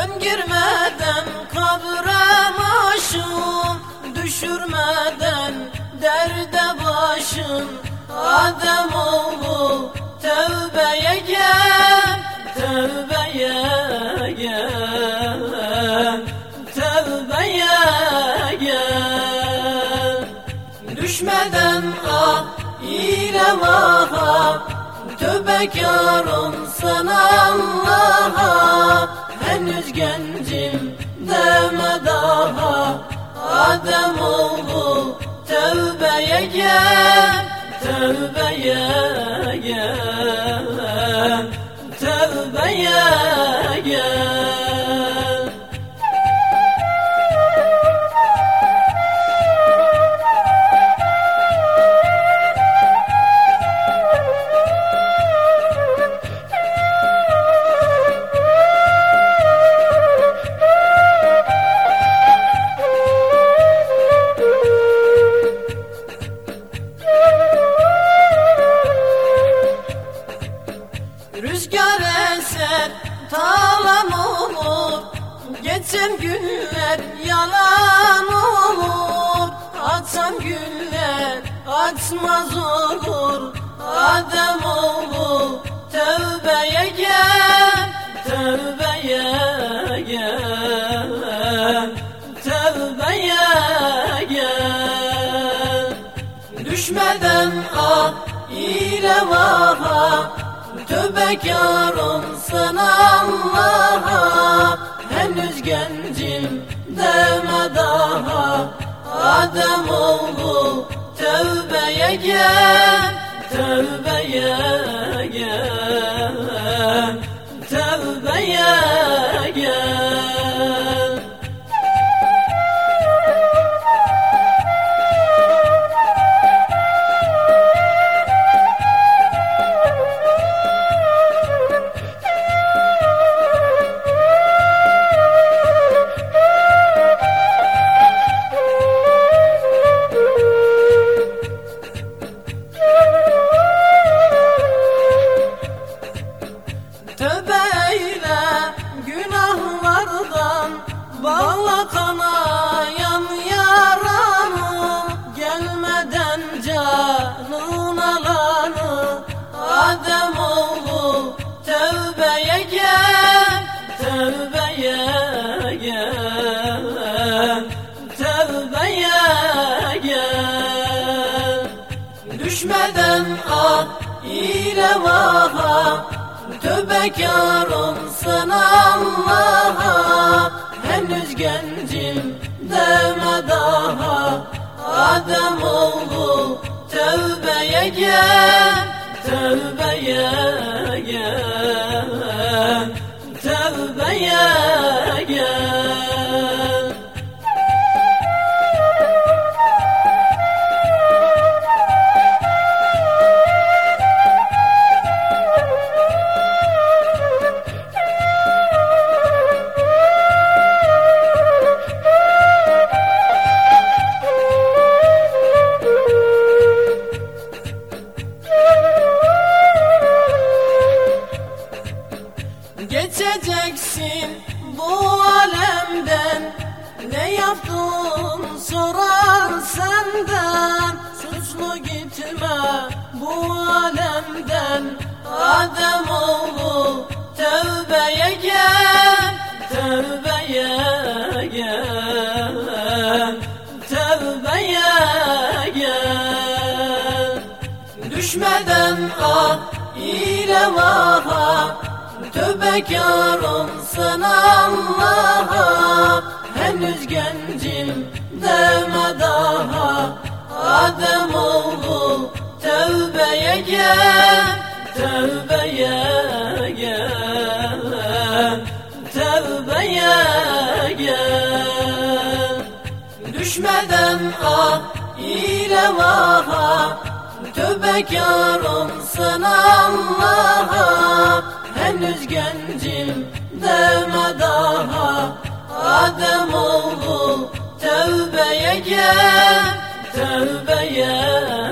Dön girmeden kabre başım, düşürmeden derde başım. Ademoğlu tevbeye gel, tevbeye gel, tevbeye gel. Düşmeden ah ile vaha, tövbekarım sana Allah'a. Henüz gencim deme daha, Ademoğlu tevbeye gel, tevbeye gel, tevbeye gel. Rüzgar eser talan olur, geçen günler yalan olur. Açan güller açmaz olur, Ademoğlu tevbeye gel, tevbeye gel, tevbeye gel. Düşmeden ah ile vaha, tövbekarım sana Allah'a. Henüz gencim deme daha, Ademoğlu tevbeye gel, tevbeye gel, tevbeye gel. Tövbeyle günahlardan, bağla kanayan yaranı. Gelmeden canın alanı, Ademoğlu tövbeye gel, tövbeye gel, tövbeye gel. Düşmeden ah ile vaha, tövbekarım sana Allah'a. Henüz gencim deme daha, Ademoğlu tevbeye gel, tevbeye gel, tevbeye gel. Geçeceksin bu alemden, ne yaptın sorar senden. Suçlu gitme bu alemden, Ademoğlu tevbeye gel, tevbeye gel, tevbeye gel. Düşmeden ah ile vaha, tövbekarım sana Allah'a. Henüz gencim deme daha, Ademoğlu tevbeye gel, tevbeye gel, tevbeye gel. Düşmeden ah ile vaha, tövbekarım sana Allah'a. Henüz gencim deme daha, Ademoğlu tevbeye gel, tevbeye